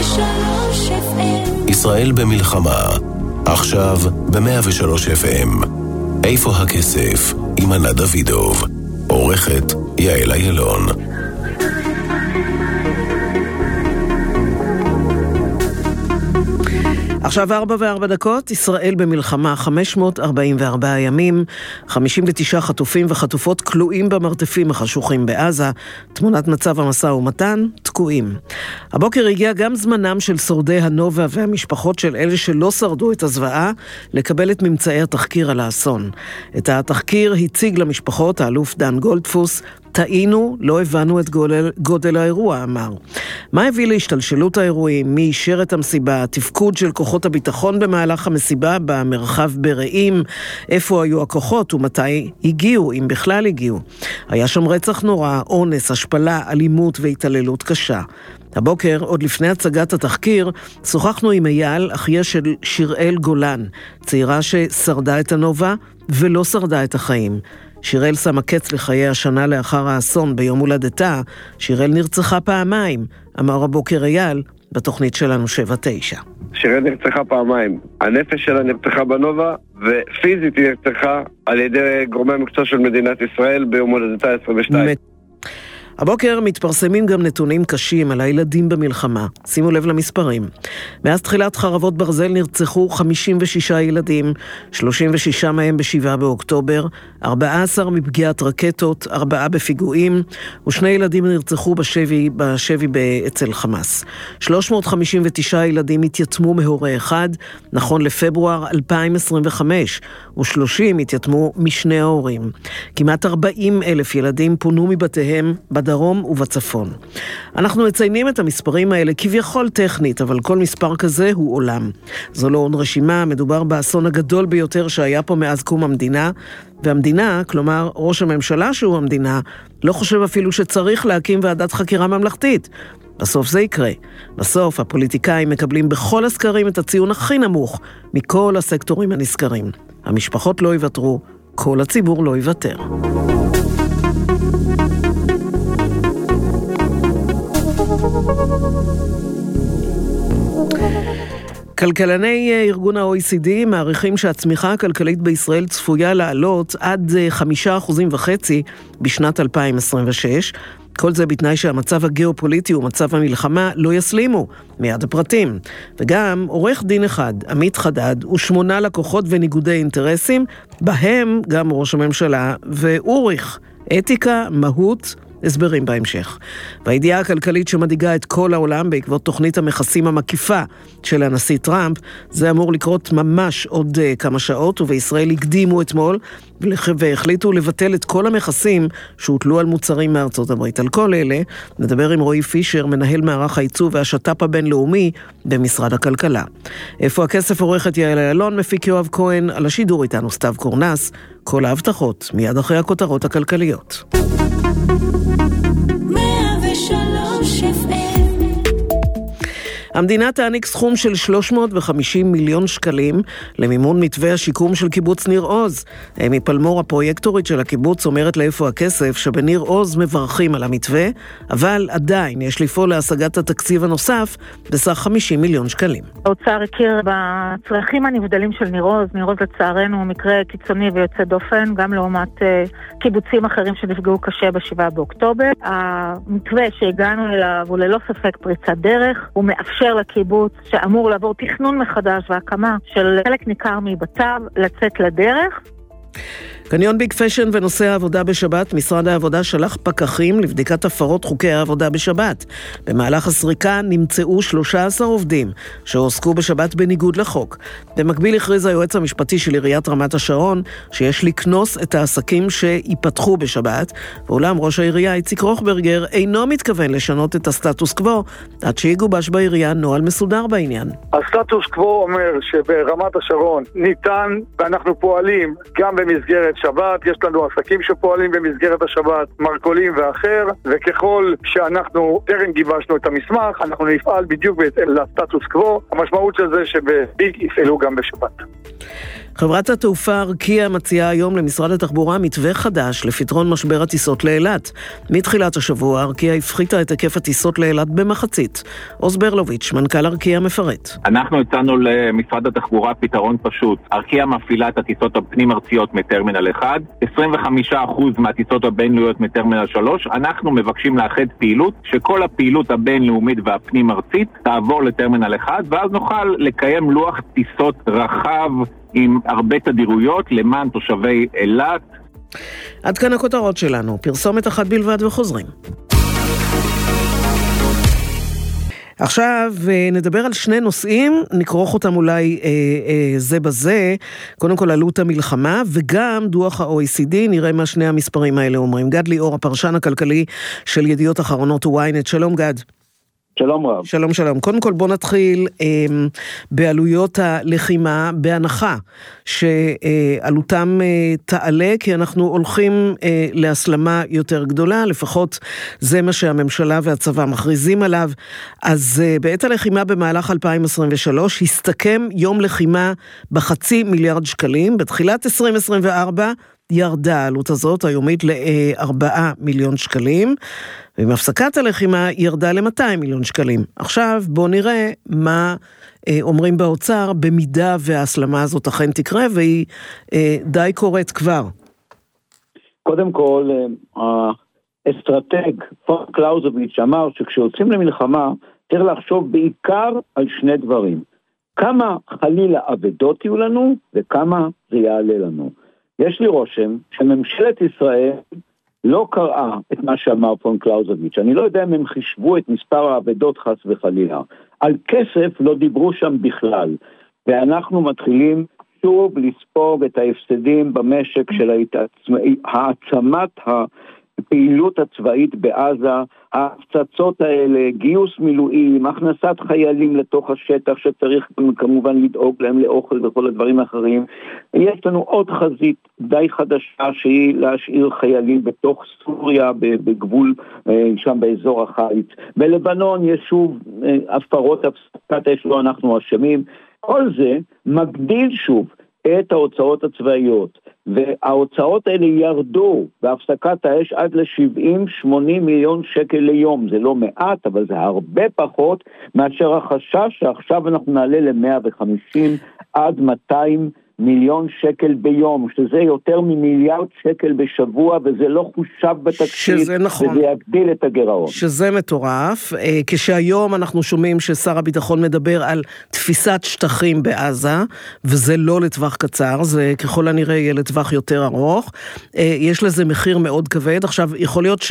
ישראל במלחמה, עכשיו ב-103 FM. איפה הכסף? עם ענת דוידוב. עורכת יעל אילון. עכשיו 4:04, ישראל במלחמה, 544 ימים, 59 חטופים וחטופות כלואים במרתפים החשוכים בעזה, תמונת מצב המשא ומתן, תקועים. הבוקר הגיע גם זמנם של שורדי הנובה והמשפחות של אלה שלא שרדו את הזוועה, לקבל את ממצאי התחקיר על האסון. את התחקיר הציג למשפחות האלוף דן גולדפוס, טעינו, לא הבנו את גודל האירוע, אמר. מה הביא להשתלשלות האירועים? מי אישר את המסיבה? תפקוד של כוחות הביטחון במהלך המסיבה במרחב ברעים? איפה היו הכוחות ומתי הגיעו, אם בכלל הגיעו? היה שם רצח נורא, אונס, השפלה, אלימות והתעללות קשה. הבוקר, עוד לפני הצגת התחקיר, שוחחנו עם אייל, אחיה של שיראל גולן, צעירה ששרדה את הנובה ולא שרדה את החיים. שיראל שמה קץ לחיי השנה לאחר האסון ביום הולדתה. שיראל נרצחה פעמיים, אמר הבוקר אייל, בתוכנית שלנו 7-9. שיראל נרצחה פעמיים. הנפש שלה נרצחה בנובה, ופיזית היא נרצחה על ידי גורמי המקצוע של מדינת ישראל ביום הולדתה 22. הבוקר מתפרסמים גם נתונים קשים על הילדים במלחמה. שימו לב למספרים. מאז תחילת חרבות ברזל נרצחו 56 ילדים, 36 מהם ב7 באוקטובר, 14 מפגיעת רקטות, 4 בפיגועים, ו2 ילדים נרצחו בשבי אצל חמאס. 359 ילדים התייתמו מהורה אחד, נכון לפברואר 2025, ו30 התייתמו משני ההורים. כמעט 40,000 ילדים פונו מבתיהם בדרום ובצפון. אנחנו מציינים את המספרים האלה כביכול טכנית, אבל כל מספר כזה הוא עולם. זו לא עוד רשימה, מדובר באסון הגדול ביותר שהיה פה מאז קום המדינה, והמדינה, כלומר ראש הממשלה שהוא המדינה, לא חושב אפילו שצריך להקים ועדת חקירה ממלכתית. בסוף זה יקרה. בסוף הפוליטיקאים מקבלים בכל הסקרים את הציון הכי נמוך מכל הסקטורים הנזכרים. המשפחות לא יוותרו, כל הציבור לא יוותר. כלכלני ארגון ה-OECD מעריכים שהצמיחה הכלכלית בישראל צפויה לעלות עד 5.5% בשנת 2026. כל זה בתנאי שהמצב הגיאופוליטי ומצב המלחמה לא יסלימו, מיד הפרטים. וגם עורך דין אחד, עמית חדד, ו8 לקוחות וניגודי אינטרסים, בהם גם ראש הממשלה ואוריך. אתיקה, מהות, הסברים בהמשך. והידיעה הכלכלית שמדאיגה את כל העולם בעקבות תוכנית המכסים המקיפה של הנשיא טראמפ, זה אמור לקרות ממש עוד כמה שעות, ובישראל הקדימו אתמול והחליטו לבטל את כל המכסים שהוטלו על מוצרים מארצות הברית. על כל אלה נדבר עם רועי פישר, מנהל מערך הייצוא והשת"פ הבינלאומי במשרד הכלכלה. איפה הכסף? עורכת יעל אילון, מפיק יואב כהן, על השידור איתנו סתיו קורנס. כל ההבטחות מיד אחרי הכותרות הכלכליות. המדינה תעניק סכום של 350 מיליון שקלים למימון מתווה השיקום של קיבוץ ניר עוז. אמי פלמור, הפרויקטורית של הקיבוץ, אומרת לאיפה הכסף שבניר עוז מברכים על המתווה, אבל עדיין יש לפעול להשגת התקציב הנוסף בסך 50 מיליון שקלים. האוצר הכיר בצרכים הנבדלים של ניר עוז. ניר עוז לצערנו הוא מקרה קיצוני ויוצא דופן, גם לעומת קיבוצים אחרים שנפגעו קשה ב7 באוקטובר. המתווה שהגענו אליו הוא ללא ספק פריצת דרך, הוא מאפשר לקיבוץ שאמור לעבור תכנון מחדש והקמה של חלק ניכר מבתיו לצאת לדרך. קניון ביג פשן ונושא העבודה בשבת, משרד העבודה שלח פקחים לבדיקת הפרות חוקי העבודה בשבת. במהלך הסריקה נמצאו 13 עובדים שהועסקו בשבת בניגוד לחוק. במקביל הכריז היועץ המשפטי של עיריית רמת השרון שיש לקנוס את העסקים שיפתחו בשבת, ואולם ראש העירייה איציק רוחברגר אינו מתכוון לשנות את הסטטוס קוו עד שיגובש בעירייה נוהל מסודר בעניין. הסטטוס קוו אומר שברמת השרון ניתן, ואנחנו פועלים גם במסגרת שבת, יש לנו עסקים שפועלים במסגרת השבת, מרכולים ואחר, וככל שאנחנו טרם גיבשנו את המסמך, אנחנו נפעל בדיוק לסטטוס קוו. המשמעות של זה שבביג יפעלו גם בשבת. חברת התעופה ארקיע מציעה היום למשרד התחבורה מתווה חדש לפתרון משבר הטיסות לאילת. מתחילת השבוע ארקיע הפחיתה את היקף הטיסות לאילת במחצית. עוז ברלוביץ', מנכ"ל ארקיע, מפרט. אנחנו הצענו למשרד התחבורה פתרון פשוט. ארקיע מפעילה את הטיסות הפנים ארציות מטרמינל 1, 25% מהטיסות הבינלאומיות מטרמינל 3. אנחנו מבקשים לאחד פעילות, שכל הפעילות הבינלאומית והפנים ארצית תעבור לטרמינל 1, ואז נוכל לקיים לוח טיסות רחב עם הרבה תדירויות למען תושבי אילת. עד כאן הכותרות שלנו, פרסומת אחת בלבד וחוזרים. עכשיו נדבר על שני נושאים, נקרוך אותם אולי זה בזה, קודם כל עלות המלחמה וגם דוח ה-OECD, נראה מה שני המספרים האלה אומרים. גד ליאור, הפרשן הכלכלי של ידיעות אחרונות וויינט, שלום גד. שלום רב. שלום שלום. קודם כל בוא נתחיל בעלויות הלחימה, בהנחה שעלותם תעלה, כי אנחנו הולכים להסלמה יותר גדולה, לפחות זה מה שהממשלה והצבא מכריזים עליו. אז בעת הלחימה במהלך 2023 הסתכם יום לחימה ב500 מיליארד שקלים, בתחילת 2024 ירדה העלות הזאת היומית ל4 מיליון שקלים, ועם הפסקת הלחימה ירדה ל200 מיליון שקלים. עכשיו בואו נראה מה אומרים באוצר במידה וההסלמה הזאת אכן תקרה, והיא די קורית כבר. קודם כל, האסטרטג פון קלאוזביץ' אמר שכשיוצאים למלחמה צריך לחשוב בעיקר על שני דברים. כמה חלילה אבדות יהיו לנו וכמה זה יעלה לנו. יש לי רושם שממשלת ישראל לא קראה את מה שאמר פון קלאוזביץ'. אני לא יודע אם הם חישבו את מספר האבדות חס וחלילה. על כסף לא דיברו שם בכלל. ואנחנו מתחילים שוב לספוג את ההפסדים במשק של העצמת הפעילות הצבאית בעזה, ההפצצות האלה, גיוס מילואים, הכנסת חיילים לתוך השטח שצריך כמובן לדאוג להם לאוכל וכל הדברים האחרים. יש לנו עוד חזית די חדשה שהיא להשאיר חיילים בתוך סוריה בגבול שם באזור החיץ. בלבנון יש שוב הפרות הפסקת האש, לא אנחנו אשמים. כל זה מגדיל שוב את ההוצאות הצבאיות, וההוצאות האלה ירדו בהפסקת האש עד ל70-80 מיליון שקל ליום. זה לא מעט, אבל זה הרבה פחות מאשר החשש שעכשיו אנחנו נעלה ל150 עד 200 מיליון שקל ביום, שזה יותר ממיליארד שקל בשבוע, וזה לא חושב בתקציב, שזה נכון. וזה יגדיל את הגירעון. שזה מטורף, כשהיום אנחנו שומעים ששר הביטחון מדבר על תפיסת שטחים בעזה, וזה לא לטווח קצר, זה ככל הנראה יהיה לטווח יותר ארוך, יש לזה מחיר מאוד כבד. עכשיו, יכול להיות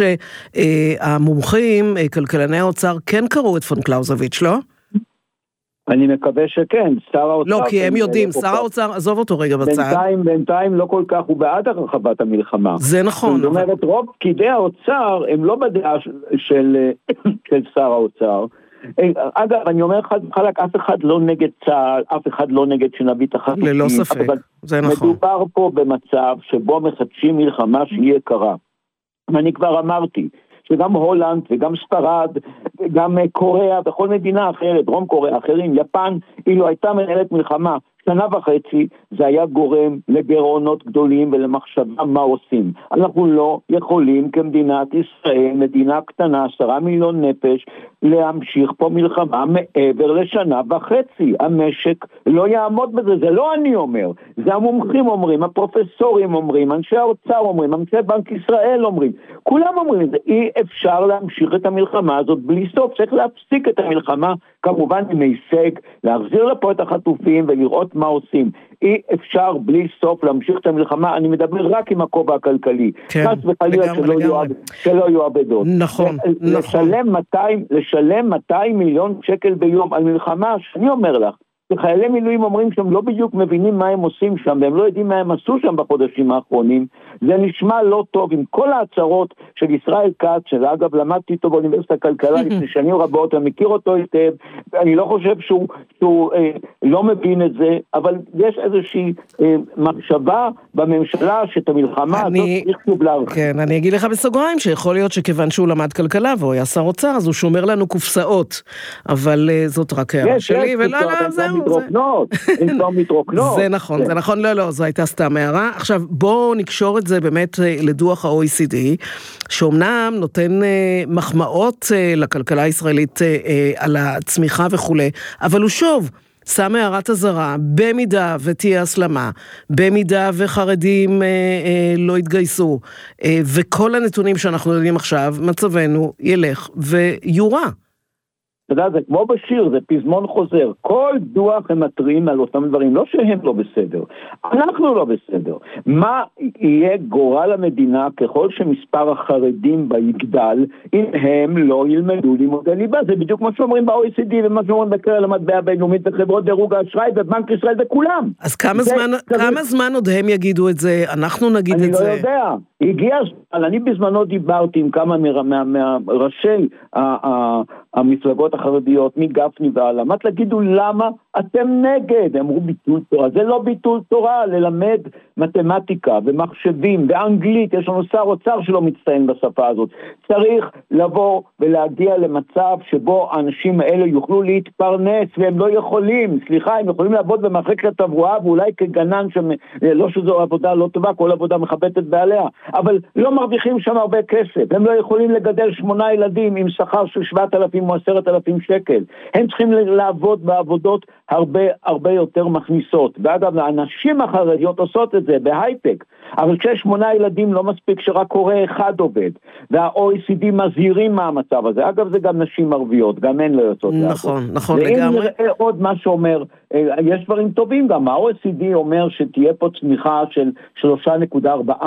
שהמומחים, כלכלני האוצר, כן קראו את פון קלאוזביץ', לא? אני מקווה שכן, שר האוצר... לא, כי הם יודעים, שר האוצר, עזוב אותו רגע בצד. בינתיים לא כל כך, הוא בעד הרחבת המלחמה. זה נכון. זאת אומרת, רוב פקידי האוצר, הם לא בדעה של שר האוצר. אגב, אני אומר חד וחלק, אף אחד לא נגד צה"ל, אף אחד לא נגד שנביא את החטופים. ללא ספק, זה נכון. מדובר פה במצב שבו מחדשים מלחמה שהיא יקרה. ואני כבר אמרתי, שגם הולנד וגם ספרד וגם קוריאה וכל מדינה אחרת, דרום קוריאה, אחרים, יפן, אילו הייתה מנהלת מלחמה 1.5 שנה, זה היה גורם לגירעונות גדולים ולמחשבה מה עושים. אנחנו לא יכולים כמדינת ישראל, מדינה קטנה, 10 מיליון נפש, להמשיך פה מלחמה מעבר ל1.5 שנה. המשק לא יעמוד בזה, זה לא אני אומר, זה המומחים אומרים, הפרופסורים אומרים, אנשי האוצר אומרים, אנשי בנק ישראל אומרים, כולם אומרים את זה. אי אפשר להמשיך את המלחמה הזאת בלי סוף, צריך להפסיק את המלחמה, כמובן עם הישג, להחזיר לפה את החטופים ולראות מה עושים. אי אפשר בלי סוף להמשיך את המלחמה, אני מדבר רק עם הכובע הכלכלי. כן, שלא יהיו אבדות. נכון, נכון. לשלם 200 מיליון שקל ביום על מלחמה, שאני אומר לך, חיילי מילואים אומרים שהם לא בדיוק מבינים מה הם עושים שם, והם לא יודעים מה הם עשו שם בחודשים האחרונים. זה נשמע לא טוב עם כל ההצהרות של ישראל כץ, שאגב למדתי איתו באוניברסיטת הכלכלה לפני שנים רבות, אני מכיר אותו היטב, אני לא חושב שהוא לא מבין את זה, אבל יש איזושהי מחשבה בממשלה שאת המלחמה הזאת צריך שוב להרחיב. כן, אני אגיד לך בסוגריים שיכול להיות שכיוון שהוא למד כלכלה והוא היה שר אוצר, אז הוא שומר לנו קופסאות, אבל זאת רק הערה שלי, ולא, זהו, מתרוקנות. זה נכון, זה נכון, לא, זו הייתה סתם הערה. עכשיו, בואו נקשור את זה באמת לדוח ה-OECD, שאומנם נותן מחמאות לכלכלה הישראלית על הצמיחה וכו', אבל הוא שוב, שם הערת הזרה, במידה ותהיה הסלמה, במידה וחרדים לא יתגייסו, וכל הנתונים שאנחנו יודעים עכשיו, מצבנו ילך ויורה. אתה יודע, זה כמו בשיר, זה פזמון חוזר. כל דוח הם מטרים על אותם דברים, לא שהם לא בסדר. אנחנו לא בסדר. מה יהיה גורל המדינה ככל שמספר החרדים בה יגדל, אם הם לא ילמדו לימודי ליבה? זה בדיוק מה שאומרים ב-OECD ומה שאומרים בקרן המטבע הבינלאומית וחברות דירוג האשראי ובנק ישראל וכולם. אז כמה זמן עוד הם יגידו את זה? אנחנו נגיד את זה. אני לא יודע. הגיע, אני בזמנו דיברתי עם כמה מראשי המפלגות החרדיות, מגפני והלאה, מה תגידו למה אתם נגד? הם אמרו ביטול תורה, זה לא ביטול תורה, ללמד מתמטיקה ומחשבים ואנגלית, יש לנו שר אוצר שלא מצטיין בשפה הזאת, צריך לבוא ולהגיע למצב שבו האנשים האלה יוכלו להתפרנס, והם לא יכולים, הם יכולים לעבוד במחלקת התברואה, ואולי כגנן, לא שזו עבודה לא טובה, כל עבודה מחבטת בעליה, אבל לא מרוויחים שם הרבה כסף, הם לא יכולים לגדל 8 ילדים עם שכר של 7,000 או 10,000 שקל, הם צריכים לעבוד בעבודות הרבה יותר מכניסות, ואגב, הנשים החרדיות עושות את זה בהייטק, אבל כשיש 8 ילדים לא מספיק שרק הורה אחד עובד, וה-OECD מזהירים מהמצב הזה, אגב זה גם נשים ערביות, גם הן לא יוצאות לעבוד. נכון, לגמרי. ואם נראה עוד מה שאומר, יש דברים טובים גם, ה-OECD אומר שתהיה פה צמיחה של 3.4%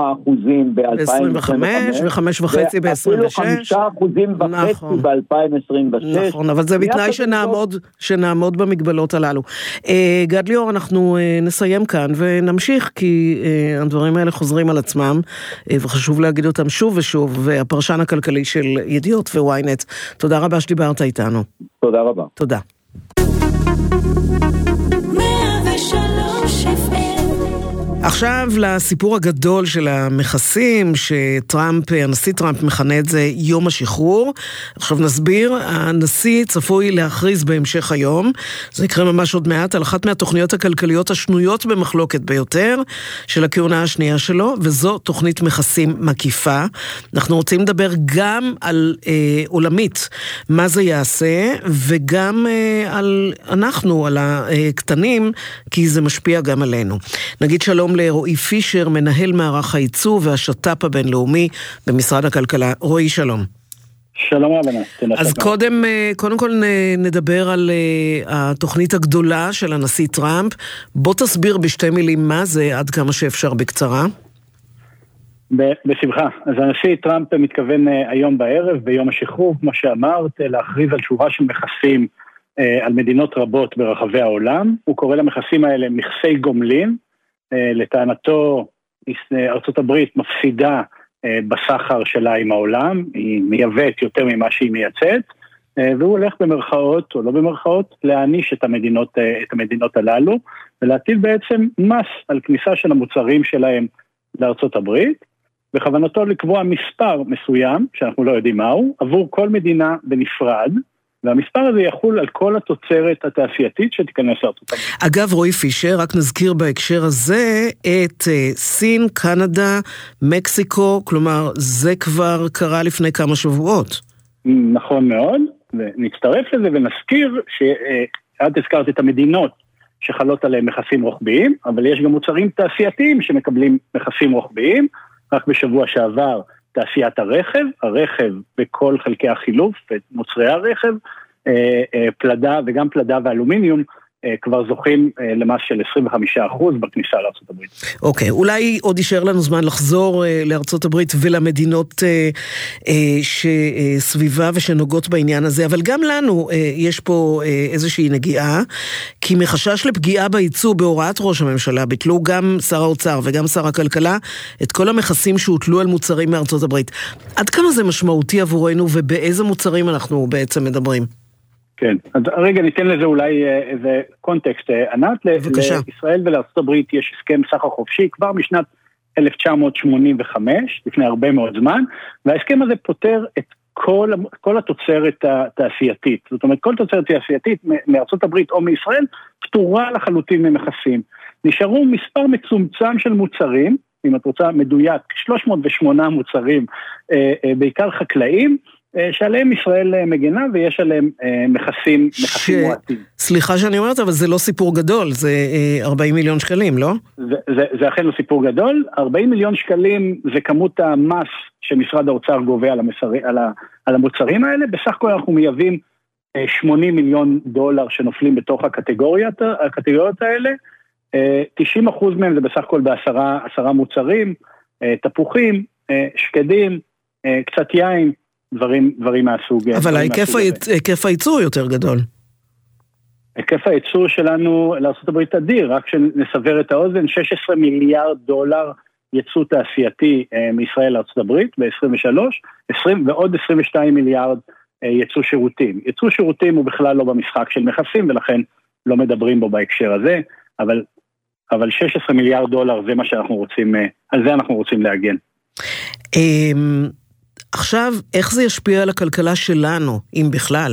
ב-2025, ו5.5% ב-26, אפילו 5.5% ב-2026. נכון, אבל זה בתנאי שנעמוד במגבלות הללו. גד ליאור, אנחנו נסיים כאן ונמשיך, כי הדברים האלה חוזרים על עצמם, וחשוב להגיד אותם שוב ושוב, והפרשן הכלכלי של ידיעות וויינט. תודה רבה שדיברת איתנו. תודה רבה. תודה. עכשיו לסיפור הגדול של המכסים, הנשיא טראמפ מכנה את זה יום השחרור. עכשיו נסביר, הנשיא צפוי להכריז בהמשך היום, זה יקרה ממש עוד מעט, על אחת מהתוכניות הכלכליות השנויות במחלוקת ביותר של הכהונה השנייה שלו, וזו תוכנית מכסים מקיפה. אנחנו רוצים לדבר גם על עולמית, מה זה יעשה, וגם על הקטנים, כי זה משפיע גם עלינו. נגיד שלום לרועי פישר, מנהל מערך הייצוא והשת"פ הבינלאומי במשרד הכלכלה. רועי, שלום. שלום רבנה. אז קודם כל נדבר על התוכנית הגדולה של הנשיא טראמפ. בוא תסביר בשתי מילים מה זה, עד כמה שאפשר בקצרה. בשמחה. אז הנשיא טראמפ מתכוון היום בערב, ביום השחרור, כמו שאמרת, להכריז על שורה של מכסים על מדינות רבות ברחבי העולם. הוא קורא למכסים האלה מכסי גומלין. לטענתו, ארצות הברית מפסידה בסחר שלה עם העולם, היא מייבאת יותר ממה שהיא מייצאת, והוא הולך במרכאות או לא במרכאות להעניש את המדינות הללו, ולהטיל בעצם מס על כניסה של המוצרים שלהם לארצות הברית, בכוונתו לקבוע מספר מסוים, שאנחנו לא יודעים מהו, עבור כל מדינה בנפרד, והמספר הזה יחול על כל התוצרת התעשייתית שתיכנס לארצות הברית. אגב, רועי פישר, רק נזכיר בהקשר הזה את סין, קנדה, מקסיקו, כלומר, זה כבר קרה לפני כמה שבועות. נכון מאוד, ונצטרף לזה ונזכיר שעד הזכרת את המדינות שחלות עליהם מכסים רוחביים, אבל יש גם מוצרים תעשייתיים שמקבלים מכסים רוחביים, רק בשבוע שעבר תעשיית הרכב בכל חלקי החילוף, מוצרי הרכב, פלדה וגם פלדה ואלומיניום, כבר זוכים למס של 25% בכניסה לארצות הברית. אוקיי, אולי עוד יישאר לנו זמן לחזור לארצות הברית ולמדינות שסביבה ושנוגעות בעניין הזה, אבל גם לנו יש פה איזושהי נגיעה, כי מחשש לפגיעה בייצוא בהוראת ראש הממשלה, ביטלו גם שר האוצר וגם שר הכלכלה את כל המכסים שהוטלו על מוצרים מארצות הברית. עד כמה זה משמעותי עבורנו ובאיזה מוצרים אנחנו בעצם מדברים? כן, אז רגע ניתן לזה אולי איזה קונטקסט ענת. לישראל ולארצות הברית יש הסכם סחר חופשי כבר משנת 1985, לפני הרבה מאוד זמן, וההסכם הזה פותר את כל התוצרת התעשייתית, זאת אומרת כל תוצרת תעשייתית מארצות הברית או מישראל פטורה לחלוטין ממכסים. נשארו מספר מצומצם של מוצרים, אם את רוצה מדויק, 308 מוצרים, בעיקר חקלאים, שעליהם ישראל מגנה ויש עליהם מכסים מועטים. סליחה שאני אומרת, אבל זה לא סיפור גדול, זה 40 מיליון שקלים, לא? זה אכן לא סיפור גדול, 40 מיליון שקלים זה כמות המס שמשרד האוצר גובה על המוצרים האלה, בסך הכל אנחנו מייבאים 80 מיליון דולר שנופלים בתוך הקטגוריות האלה, 90% מהם זה בסך הכל ב10 מוצרים, תפוחים, שקדים, קצת יין, דברים מהסוג. אבל היקף הייצור יותר גדול. היקף הייצור שלנו לארצות הברית אדיר, רק שנסבר את האוזן, 16 מיליארד דולר ייצוא תעשייתי מישראל לארצות הברית ב-23, ועוד 22 מיליארד ייצוא שירותים. ייצוא שירותים הוא בכלל לא במשחק של מכסים, ולכן לא מדברים בו בהקשר הזה, אבל 16 מיליארד דולר זה מה שאנחנו רוצים, על זה אנחנו רוצים להגן. עכשיו, איך זה ישפיע על הכלכלה שלנו, אם בכלל?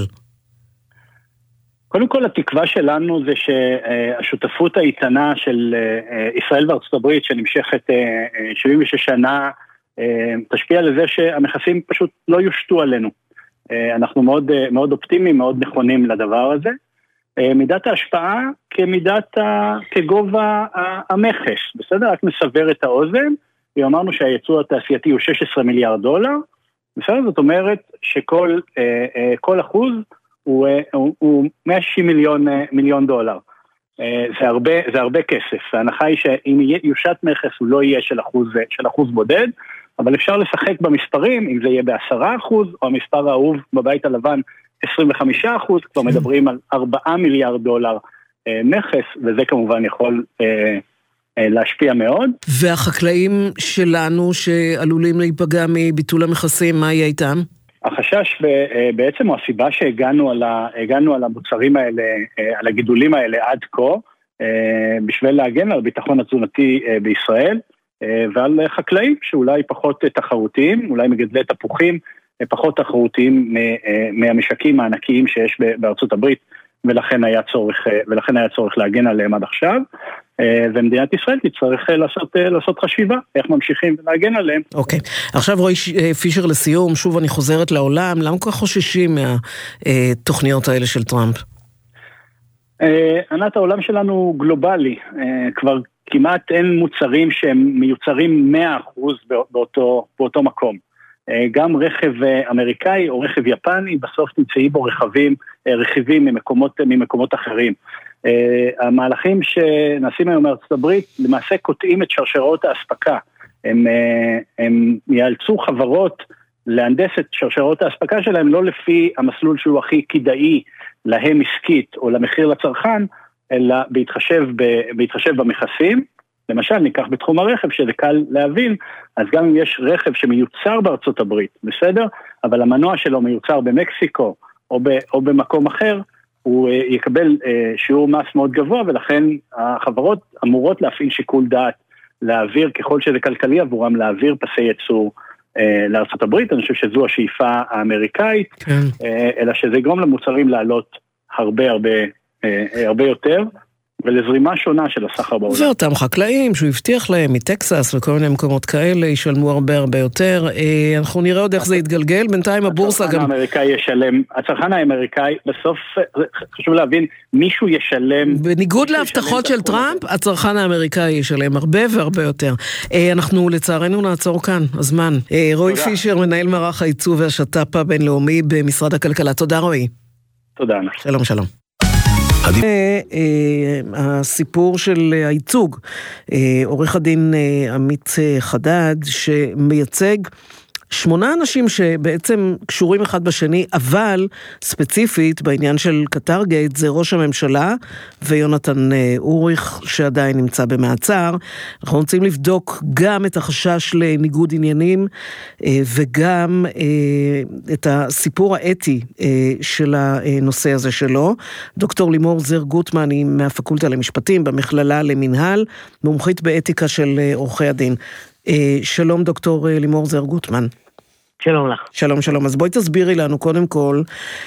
קודם כל, התקווה שלנו זה שהשותפות האיתנה של ישראל וארצות הברית, שנמשכת 76 שנה, תשפיע לזה שהמכסים פשוט לא יושתו עלינו. אנחנו מאוד אופטימיים, מאוד נכונים לדבר הזה. מידת ההשפעה כגובה המכס, בסדר? רק נסבר את האוזן, ואמרנו שהייצוא התעשייתי הוא 16 מיליארד דולר, בסדר? זאת אומרת שכל אחוז הוא 160 מיליון דולר. זה הרבה כסף. ההנחה היא שאם יושת מכס הוא לא יהיה של אחוז בודד, אבל אפשר לשחק במספרים, אם זה יהיה ב10%, או המספר האהוב בבית הלבן 25%, כבר מדברים על 4 מיליארד דולר מכס, וזה כמובן יכול להשפיע מאוד. והחקלאים שלנו שעלולים להיפגע מביטול המכסים, מה יהיה איתם? החשש בעצם הוא הסיבה שהגענו על המוצרים האלה, על הגידולים האלה עד כה, בשביל להגן על הביטחון התזונתי בישראל, ועל חקלאים שאולי פחות תחרותיים, אולי מגדלי תפוחים, פחות תחרותיים מהמשקים הענקיים שיש בארצות הברית, ולכן היה צורך להגן עליהם עד עכשיו, ומדינת ישראל תצטרך לעשות חשיבה, איך ממשיכים להגן עליהם. אוקיי. עכשיו רועי פישר לסיום, שוב אני חוזרת לעולם, למה כל כך חוששים מהתוכניות האלה של טראמפ? ענת, העולם שלנו גלובלי, כבר כמעט אין מוצרים שהם מיוצרים 100% באותו מקום. גם רכב אמריקאי או רכב יפני, בסוף נמצאי בו רכיבים ממקומות אחרים. המהלכים שנעשים היום מארצות הברית למעשה קוטעים את שרשרות האספקה. הם יאלצו חברות להנדס את שרשרות האספקה שלהם לא לפי המסלול שהוא הכי כדאי להם עסקית או למחיר לצרכן, אלא בהתחשב במכסים. למשל, ניקח בתחום הרכב, שזה קל להבין, אז גם אם יש רכב שמיוצר בארצות הברית, בסדר? אבל המנוע שלו מיוצר במקסיקו או במקום אחר, הוא יקבל שיעור מס מאוד גבוה, ולכן החברות אמורות להפעיל שיקול דעת, להעביר ככל שזה כלכלי עבורם, להעביר פסי ייצור לארצות הברית. אני חושב שזו השאיפה האמריקאית, אלא שזה יגרום למוצרים לעלות הרבה יותר, ולזרימה שונה של הסחר בעולם. ואותם חקלאים שהוא הבטיח להם מטקסס וכל מיני מקומות כאלה ישלמו הרבה יותר. אנחנו נראה עוד איך זה יתגלגל. בינתיים הבורסה גם... הצרכן האמריקאי, בסוף חשוב להבין, מישהו ישלם... בניגוד להבטחות של טראמפ, הצרכן האמריקאי ישלם הרבה והרבה יותר. אנחנו לצערנו נעצור כאן, הזמן. רועי פישר, מנהל מערך הייצוא והשת"פ הבינלאומי במשרד הכלכלה. תודה רועי. תודה. שלום שלום. הסיפור של הייצוג, עורך הדין עמית חדד שמייצג 8 אנשים שבעצם קשורים אחד בשני, אבל ספציפית בעניין של קטרגייט זה ראש הממשלה ויונתן אוריך שעדיין נמצא במעצר. אנחנו רוצים לבדוק גם את החשש לניגוד עניינים וגם את הסיפור האתי של הנושא הזה שלו. דוקטור לימור זר גוטמן היא מהפקולטה למשפטים במכללה למנהל, מומחית באתיקה של עורכי הדין. שלום דוקטור לימור זר גוטמן. שלום לך. שלום, שלום. אז בואי תסבירי לנו קודם כל,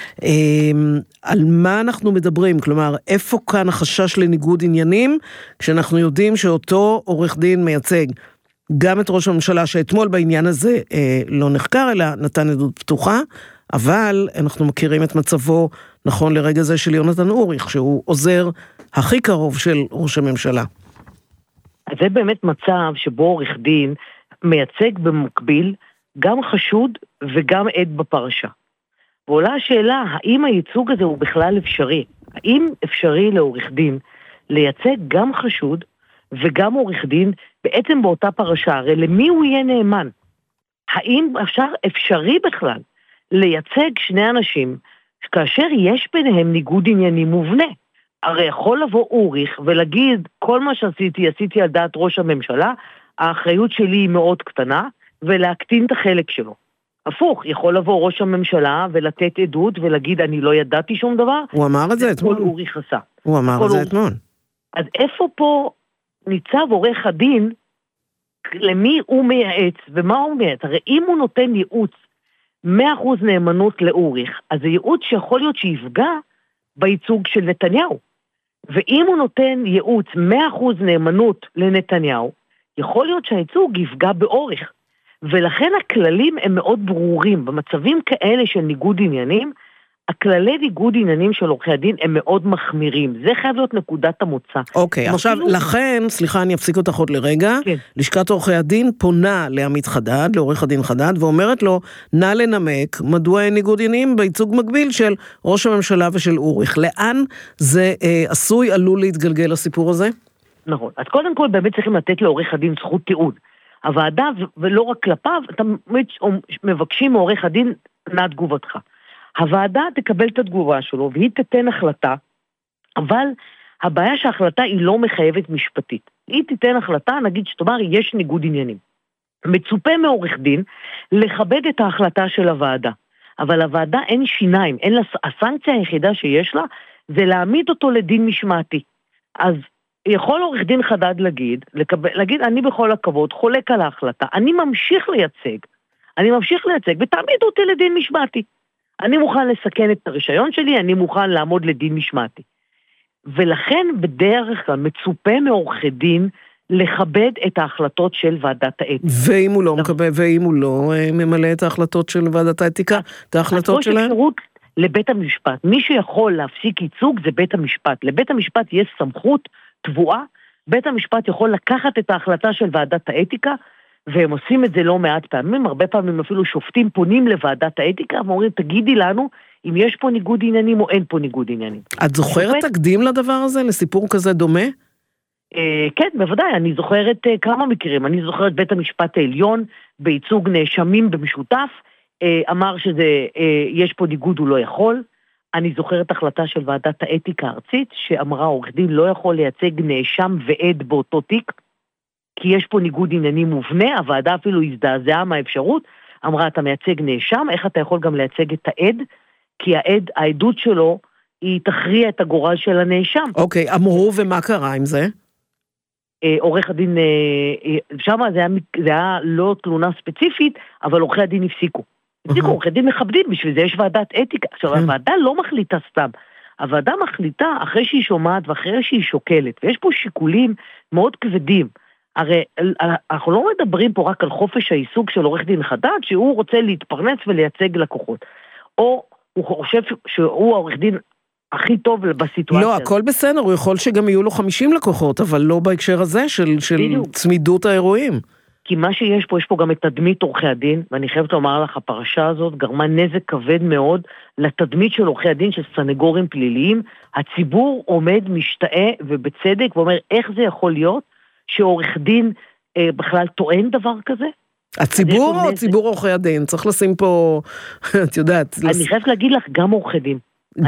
על מה אנחנו מדברים, כלומר, איפה כאן החשש לניגוד עניינים, כשאנחנו יודעים שאותו עורך דין מייצג גם את ראש הממשלה, שאתמול בעניין הזה לא נחקר, אלא נתן עדות פתוחה, אבל אנחנו מכירים את מצבו, נכון לרגע זה, של יונתן אוריך, שהוא עוזר הכי קרוב של ראש הממשלה. אז זה באמת מצב שבו עורך דין מייצג במקביל גם חשוד וגם עד בפרשה. ועולה השאלה, האם הייצוג הזה הוא בכלל אפשרי? האם אפשרי לעורך דין לייצג גם חשוד וגם עורך דין בעצם באותה פרשה? הרי למי הוא יהיה נאמן? האם אפשרי בכלל לייצג שני אנשים כאשר יש ביניהם ניגוד עניינים מובנה? הרי יכול לבוא אוריך ולהגיד, כל מה שעשיתי על דעת ראש הממשלה, האחריות שלי היא מאוד קטנה, ולהקטין את החלק שלו. הפוך, יכול לבוא ראש הממשלה ולתת עדות ולהגיד, אני לא ידעתי שום דבר. הוא אמר את זה אתמול. כל אוריך עשה. הוא אמר את זה אתמול. אז איפה פה ניצב עורך הדין, למי הוא מייעץ ומה הוא מייעץ? הרי אם הוא נותן ייעוץ 100% נאמנות לאוריך, אז זה ייעוץ שיכול להיות שיפגע בייצוג של נתניהו. ואם הוא נותן ייעוץ 100% נאמנות לנתניהו, יכול להיות שהייצוג יפגע באוריך. ולכן הכללים הם מאוד ברורים. במצבים כאלה של ניגוד עניינים, הכללי ניגוד עניינים של עורכי הדין הם מאוד מחמירים. זה חייב להיות נקודת המוצא. אוקיי, עכשיו לכן, סליחה, אני אפסיק אותך עוד לרגע, כן. לשכת עורכי הדין פונה לעמית חדד, לעורך הדין חדד, ואומרת לו, נא לנמק מדוע אין ניגוד עניינים בייצוג מקביל של ראש הממשלה ושל אוריך. לאן זה עלול להתגלגל לסיפור הזה? נכון. אז קודם כל באמת צריכים לתת לעורך הדין זכות טיעון. הוועדה, ולא רק כלפיו, אתם מבקשים מעורך הדין, נא תגובתך. הוועדה תקבל את התגובה שלו, והיא תתן החלטה, אבל הבעיה שההחלטה היא לא מחייבת משפטית. היא תיתן החלטה, נגיד שתאמר, יש ניגוד עניינים. מצופה מעורך דין לכבד את ההחלטה של הוועדה. אבל הוועדה אין שיניים, אין לה, הסנקציה היחידה שיש לה, זה להעמיד אותו לדין משמעתי. אז יכול עורך דין חדד להגיד, אני בכל הכבוד חולק על ההחלטה, אני ממשיך לייצג, ותעמיד אותי לדין משמעתי. אני מוכן לסכן את הרישיון שלי, אני מוכן לעמוד לדין משמעתי. ולכן בדרך כלל מצופה מעורכי דין לכבד את ההחלטות של ועדת האתיקה. ואם הוא לא מקבל, ואם הוא לא ממלא את ההחלטות של ועדת האתיקה, את ההחלטות שלהם? יש אפשרות לבית המשפט. מי שיכול להפסיק ייצוג זה בית המשפט. לבית המשפט יש סמכות תבואה, בית המשפט יכול לקחת את ההחלטה של ועדת האתיקה, והם עושים את זה לא מעט פעמים, הרבה פעמים אפילו שופטים פונים לוועדת האתיקה, ואומרים, תגידי לנו אם יש פה ניגוד עניינים או אין פה ניגוד עניינים. את זוכרת תקדים לדבר הזה, לסיפור כזה דומה? כן, בוודאי, אני זוכרת כמה מקרים, אני זוכרת בית המשפט העליון, בייצוג נאשמים במשותף, אמר שיש פה ניגוד הוא לא יכול, אני זוכרת החלטה של ועדת האתיקה הארצית, שאמרה עורך דין לא יכול לייצג נאשם ועד באותו תיק, כי יש פה ניגוד עניינים מובנה, הוועדה אפילו הזדעזעה מהאפשרות, אמרה אתה מייצג נאשם, איך אתה יכול גם לייצג את העד, כי העדות שלו היא תכריע את הגורל של הנאשם. אוקיי, אמרו ומה קרה עם זה? עורך הדין, שם זה היה לא תלונה ספציפית, אבל עורכי הדין הפסיקו. עורכי דין מכבדים, בשביל זה יש ועדת אתיקה. עכשיו, הוועדה לא מחליטה סתם. הוועדה מחליטה אחרי שהיא שומעת ואחרי שהיא שוקלת, ויש פה שיקולים מאוד כבדים. הרי אנחנו לא מדברים פה רק על חופש העיסוק של עורך דין חדד, שהוא רוצה להתפרנס ולייצג לקוחות. או הוא חושב שהוא העורך דין הכי טוב בסיטואציה. לא, הכל בסדר, הוא יכול שגם יהיו לו 50 לקוחות, אבל לא בהקשר הזה של צמידות האירועים. כי מה שיש פה, יש פה גם את תדמית עורכי הדין, ואני חייבת לומר לך, הפרשה הזאת גרמה נזק כבד מאוד לתדמית של עורכי הדין, של סנגורים פליליים. הציבור עומד משתאה ובצדק, ואומר, איך זה יכול להיות שעורך דין בכלל טוען דבר כזה? הציבור או ציבור עורכי הדין? צריך לשים פה, את יודעת. אני חייבת להגיד לך, גם עורכי דין.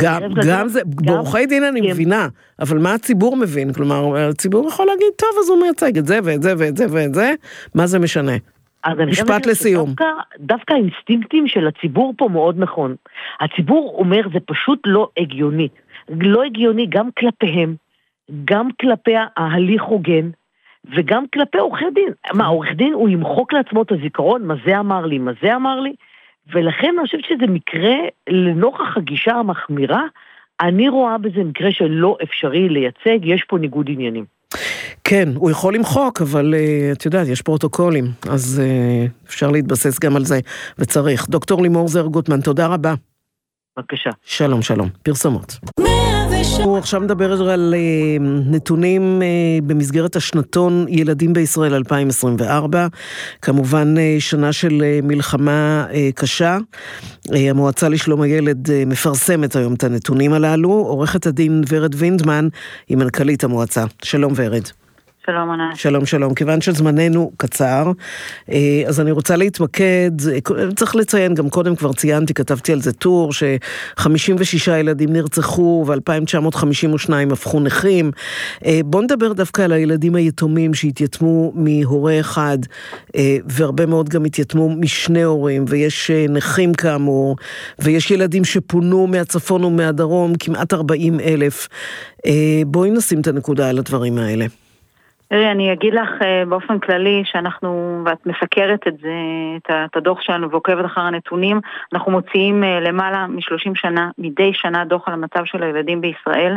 גם זה, בעורכי דין אני מבינה, אבל מה הציבור מבין? כלומר, הציבור יכול להגיד, טוב, אז הוא מייצג את זה ואת זה ואת זה ואת זה, מה זה משנה? משפט לסיום. דווקא האינסטינקטים של הציבור פה מאוד נכון. הציבור אומר, זה פשוט לא הגיוני. לא הגיוני גם כלפיהם, גם כלפי ההליך הוגן, וגם כלפי עורכי דין. מה, עורך דין הוא ימחוק לעצמו את הזיכרון, מה זה אמר לי, מה זה אמר לי? ולכן אני חושבת שזה מקרה, לנוכח הגישה המחמירה, אני רואה בזה מקרה שלא אפשרי לייצג, יש פה ניגוד עניינים. כן, הוא יכול למחוק, אבל את יודעת, יש פרוטוקולים, אז אפשר להתבסס גם על זה, וצריך. דוקטור לימור זר גוטמן, תודה רבה. בבקשה. שלום, שלום. פרסומות. הוא עכשיו מדבר על נתונים במסגרת השנתון ילדים בישראל 2024, כמובן שנה של מלחמה קשה. המועצה לשלום הילד מפרסמת היום את הנתונים הללו. עורכת הדין ורד וינדמן היא מנכ"לית המועצה. שלום ורד. שלום ענת. שלום שלום, כיוון שזמננו קצר, אז אני רוצה להתמקד, צריך לציין, גם קודם כבר ציינתי, כתבתי על זה טור, ש56 ילדים נרצחו ו2952 הפכו נכים. בוא נדבר דווקא על הילדים היתומים שהתייתמו מהורה אחד, והרבה מאוד גם התייתמו משני הורים, ויש נכים כאמור, ויש ילדים שפונו מהצפון ומהדרום, כמעט 40,000. בואי נשים את הנקודה על הדברים האלה. אני אגיד לך באופן כללי שאנחנו, ואת מסקרת את זה, את הדוח שלנו ועוקבת אחר הנתונים, אנחנו מוציאים למעלה מ30 שנה, מדי שנה דוח על המצב של הילדים בישראל,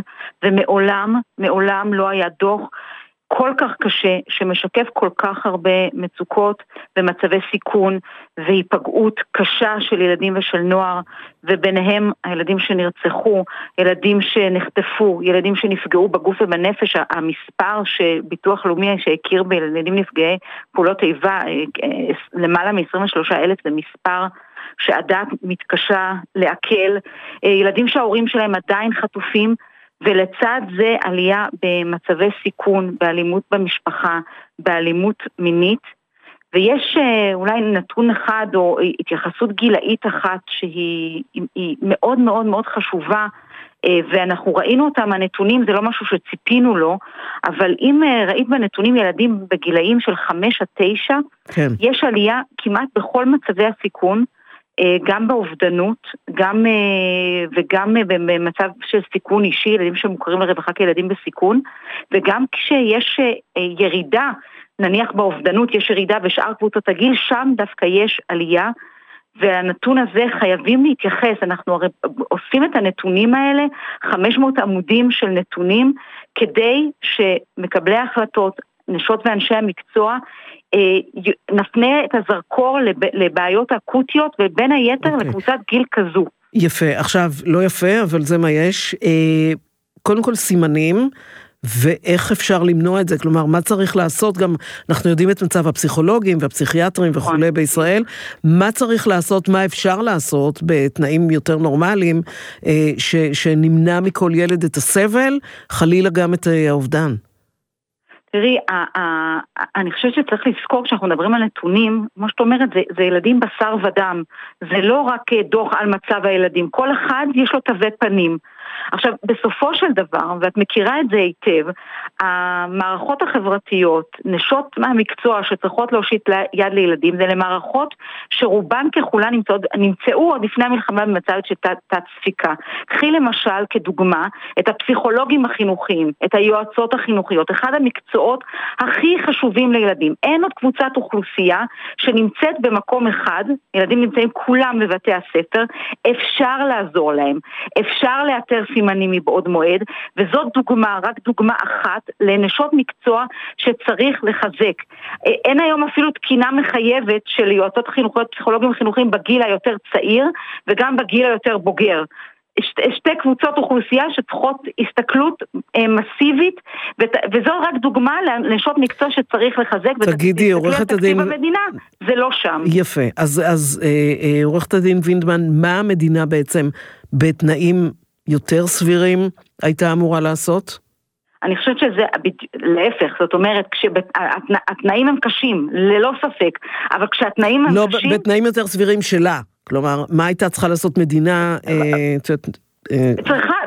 ומעולם לא היה דוח כל כך קשה, שמשקף כל כך הרבה מצוקות ומצבי סיכון והיפגעות קשה של ילדים ושל נוער, וביניהם הילדים שנרצחו, ילדים שנחטפו, ילדים שנפגעו בגוף ובנפש. המספר שביטוח לאומי שהכיר בילדים נפגעי פעולות איבה, למעלה מ-23,000, זה מספר שהדעת מתקשה לעכל. ילדים שההורים שלהם עדיין חטופים, ולצד זה עלייה במצבי סיכון, באלימות במשפחה, באלימות מינית, ויש אולי נתון אחד או התייחסות גילאית אחת שהיא מאוד מאוד מאוד חשובה, ואנחנו ראינו אותם, הנתונים, זה לא משהו שציפינו לו, אבל אם ראית בנתונים ילדים בגילאים של 5-9, כן. יש עלייה כמעט בכל מצבי הסיכון, גם באובדנות, וגם במצב של סיכון אישי, ילדים שמוכרים לרווחה כילדים בסיכון, וגם כשיש ירידה, נניח באובדנות יש ירידה בשאר קבוצות הגיל, שם דווקא יש עלייה, והנתון הזה חייבים להתייחס. אנחנו הרי עושים את הנתונים האלה, 500 עמודים של נתונים, כדי שמקבלי ההחלטות, נשות ואנשי המקצוע, נפנה את הזרקור לבעיות אקוטיות, ובין היתר לקבוצת גיל כזו. יפה, עכשיו לא יפה, אבל זה מה יש. קודם כל סימנים, ואיך אפשר למנוע את זה, כלומר, מה צריך לעשות, גם אנחנו יודעים את מצב הפסיכולוגים והפסיכיאטרים וכו' בישראל, מה צריך לעשות, מה אפשר לעשות בתנאים יותר נורמליים, שנמנע מכל ילד את הסבל, חלילה גם את האובדן. תראי, אני חושבת שצריך לזכור כשאנחנו מדברים על נתונים, כמו שאת אומרת, זה ילדים בשר ודם, זה לא רק דוח על מצב הילדים, כל אחד יש לו תווי פנים. עכשיו, בסופו של דבר, ואת מכירה את זה היטב, המערכות החברתיות, נשות מהמקצוע שצריכות להושיט יד לילדים, זה למערכות שרובן ככולן נמצאו עוד לפני המלחמה במצב של תת ספיקה. קחי למשל כדוגמה את הפסיכולוגים החינוכיים, את היועצות החינוכיות, אחד המקצועות הכי חשובים לילדים. אין עוד קבוצת אוכלוסייה שנמצאת במקום אחד, ילדים נמצאים כולם בבתי הספר, אפשר לעזור להם, אפשר לאתר סימנים מבעוד מועד, וזאת דוגמה, רק דוגמה אחת לנשות מקצוע שצריך לחזק. אין היום אפילו תקינה מחייבת של יועצות חינוכיות, פסיכולוגים חינוכיים בגיל היותר צעיר, וגם בגיל היותר בוגר. שתי קבוצות אוכלוסייה שצריכות הסתכלות מסיבית, וזו רק דוגמה לנשות מקצוע שצריך לחזק. תגידי, עורכת הדין... במדינה, זה לא שם. יפה, אז עורכת הדין וינדמן, מה המדינה בעצם בתנאים יותר סבירים הייתה אמורה לעשות? אני חושבת שזה להפך, זאת אומרת, כשהתנאים הם קשים, ללא ספק, אבל כשהתנאים הם קשים... לא, בתנאים יותר סבירים שלה, כלומר, מה הייתה צריכה לעשות מדינה...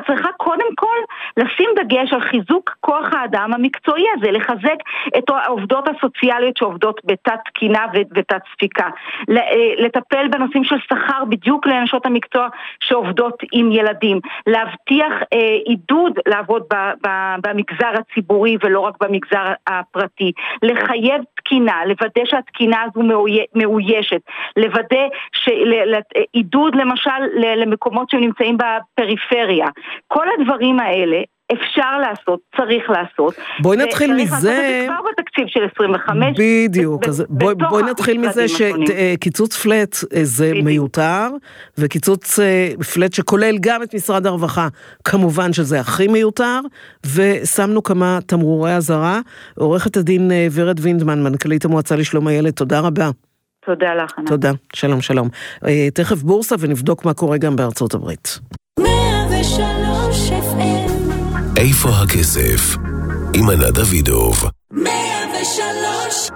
צריכה קודם כל לשים דגש על חיזוק כוח האדם המקצועי הזה, לחזק את העובדות הסוציאליות שעובדות בתת תקינה ותת ספיקה, לטפל בנושאים של שכר בדיוק לנשות המקצוע שעובדות עם ילדים, להבטיח עידוד לעבוד במגזר הציבורי ולא רק במגזר הפרטי, לחייב תקינה, לוודא שהתקינה הזו מאוישת, לוודא עידוד למשל למקומות שנמצאים בפריפריה. כל הדברים האלה אפשר לעשות, צריך לעשות. בואי נתחיל מזה. צריך לעשות את זה כבר בתקציב של 25. בדיוק. בואי נתחיל מזה שקיצוץ פלט זה מיותר, וקיצוץ פלט שכולל גם את משרד הרווחה, כמובן שזה הכי מיותר, ושמנו כמה תמרורי אזהרה. עורכת הדין ורד וינדמן, מנכ"לית המועצה לשלום הילד, תודה רבה. תודה לך. תודה, שלום שלום. תכף בורסה ונבדוק מה קורה גם בארצות הברית. 103 FM איפה הכסף? עם ענת דוידוב. 103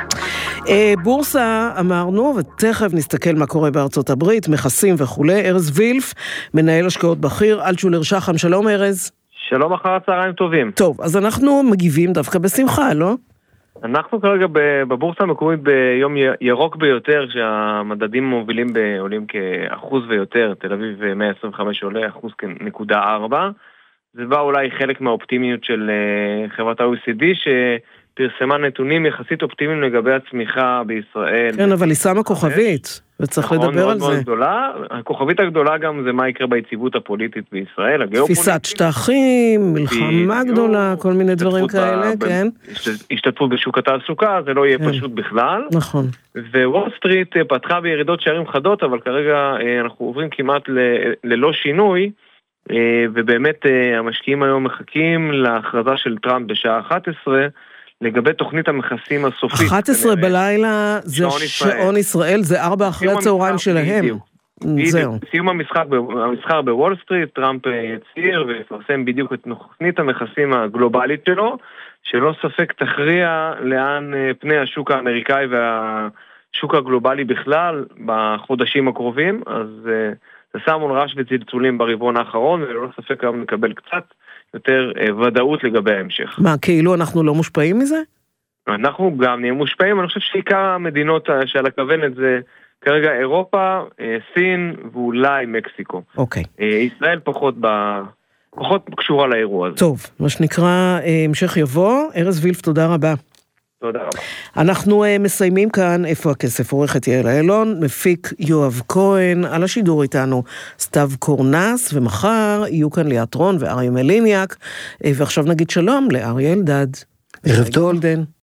בורסה אמרנו, ותכף נסתכל מה קורה בארצות הברית, מכסים וכו'. ארז וילף, מנהל השקעות בכיר, אלטשולר שחם, שלום ארז. שלום, אחר הצהריים טובים. טוב, אז אנחנו מגיבים דווקא בשמחה, לא? אנחנו כרגע בבורסה המקומית ביום ירוק ביותר, שהמדדים מובילים עולים כאחוז ויותר, תל אביב 125 עולה, 1.4%. זה בא אולי חלק מהאופטימיות של חברת ה-OECD, שפרסמה נתונים יחסית אופטימיים לגבי הצמיחה בישראל. כן, אבל היא שמה כוכבית, וצריך לדבר על זה. הכוכבית הגדולה גם זה מה יקרה ביציבות הפוליטית בישראל, תפיסת שטחים, מלחמה גדולה, כל מיני דברים כאלה, כן. השתתפות בשוק התעסוקה, זה לא יהיה פשוט בכלל. נכון. ווול סטריט פתחה בירידות שערים חדות, אבל כרגע אנחנו עוברים כמעט ללא שינוי, ובאמת המשקיעים היום מחכים להכרזה של טראמפ בשעה 11 לגבי תוכנית המכסים הסופית. 11 בלילה זה שעון ישראל, זה 4 אחרי הצהריים שלהם. זהו. סיום המסחר בוול סטריט, טראמפ יציר ויפרסם בדיוק את תוכנית המכסים הגלובלית שלו, שלא ספק תכריע לאן פני השוק האמריקאי והשוק הגלובלי בכלל בחודשים הקרובים, אז זה שם מול רעש וצלצולים ברבעון האחרון, ולא ספק גם נקבל קצת יותר ודאות לגבי ההמשך. מה, כאילו אנחנו לא מושפעים מזה? אנחנו גם נהיה מושפעים, אני חושב שעיקר המדינות שעל הכוונת זה כרגע אירופה, סין ואולי מקסיקו. אוקיי. ישראל פחות קשורה לאירוע הזה. טוב, מה שנקרא המשך יבוא. ארז וילף, תודה רבה. תודה רבה. אנחנו מסיימים כאן איפה הכסף, עורכת יעל אילון, מפיק יואב כהן, על השידור איתנו סתיו קורנס, ומחר יהיו כאן ליאת רון ואריה מליניאק, ועכשיו נגיד שלום לאריה אלדד. ערב טוב.